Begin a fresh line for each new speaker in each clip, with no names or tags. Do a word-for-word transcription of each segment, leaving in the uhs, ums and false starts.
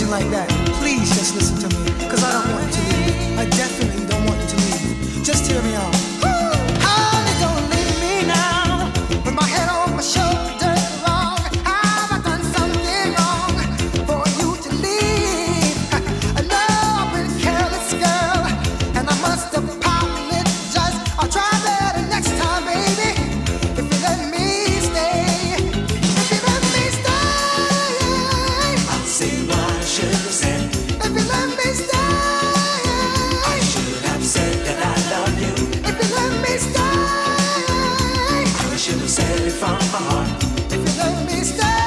something like that, please just listen to me, cause I don't want you to leave. I definitely don't want you to leave. Just hear me out. Honey, don't leave me now, with my head on my shoulder. Wrong, have I done something wrong for you to leave? I know I've been a careless girl, and I must apologize. I'll try better next time, baby. If you let me stay, if you let me stay,
I'll say what I should have said.
if you let me stay,
I should have said that I love you.
if you let me stay,
I should have said it from my heart.
if you let me stay.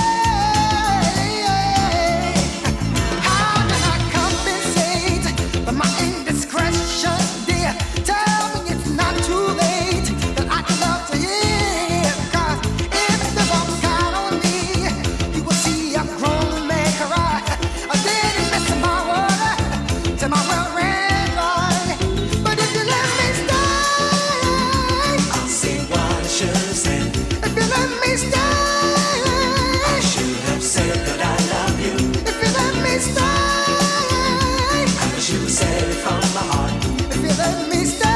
How can I compensate for my indiscretion, dear? Tell me it's not too late, that I'd love to hear. 'Cause if the wrong got on me, you will see a grown man cry. I didn't miss my water till my well ran dry. But if you let me stay,
I'll say what I should have said.
if you let me stay,
I should have said that I love you.
if you let me stay,
I should have said it from my heart.
if you let me stay.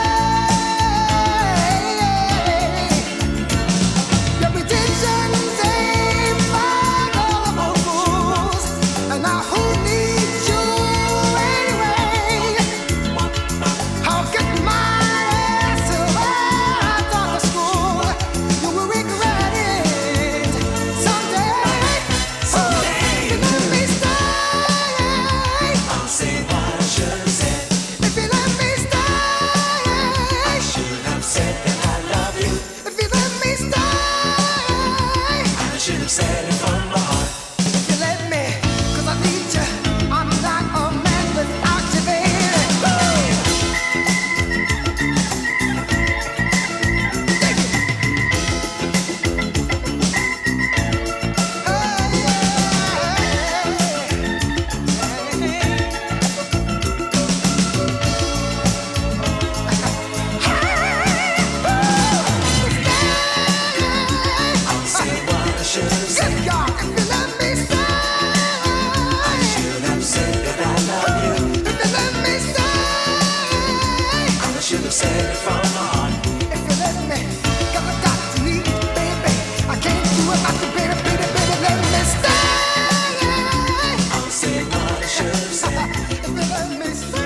Your pretensions ain't like all of those fools, and now who needs you anyway? I'll get my ass till I'm out of school. You will regret it someday.
Someday.
If you let me stay,
I'll say what I should have said.
if you let me stay,
I should have said that I love you.
if you let me stay,
I should have said it from my heart.
if you let me, 'cause I need you. I'm not a man without you, baby.
I'll say what I should have said.
Yes, God, if you let me stay,
I should have said that I love you.
if you let me stay,
I should have said it from my heart.
if you let me, 'cause I got to need you, baby. I can't do it without you, baby, baby, baby, let me stay.
I'll say what I should have said.
If you let me stay.